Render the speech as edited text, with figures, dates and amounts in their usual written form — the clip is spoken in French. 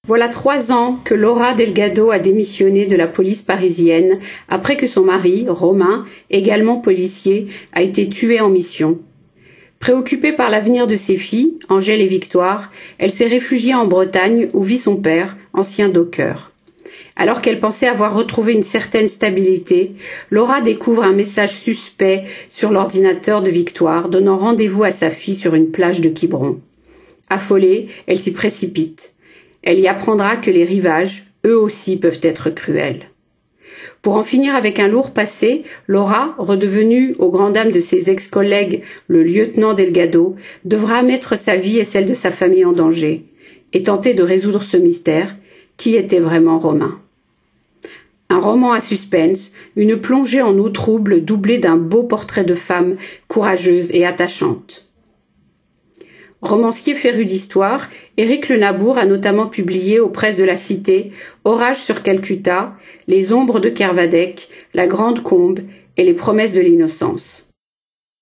Voilà 3 ans que Laura Delgado a démissionné de la police parisienne après que son mari, Romain, également policier, a été tué en mission. Préoccupée par l'avenir de ses filles, Angèle et Victoire, elle s'est réfugiée en Bretagne où vit son père, ancien docker. Alors qu'elle pensait avoir retrouvé une certaine stabilité, Laura découvre un message suspect sur l'ordinateur de Victoire donnant rendez-vous à sa fille sur une plage de Quiberon. Affolée, elle s'y précipite. Elle y apprendra que les rivages, eux aussi, peuvent être cruels. Pour en finir avec un lourd passé, Laura, redevenue aux grandes dames de ses ex-collègues, le lieutenant Delgado, devra mettre sa vie et celle de sa famille en danger et tenter de résoudre ce mystère. Qui était vraiment Romain? Un roman à suspense, une plongée en eau trouble doublée d'un beau portrait de femme courageuse et attachante. Romancier féru d'histoire, Éric Le Nabour a notamment publié aux presses de la Cité Orage sur Calcutta, Les ombres de Kermadec, La Grande Combe et Les promesses de l'innocence.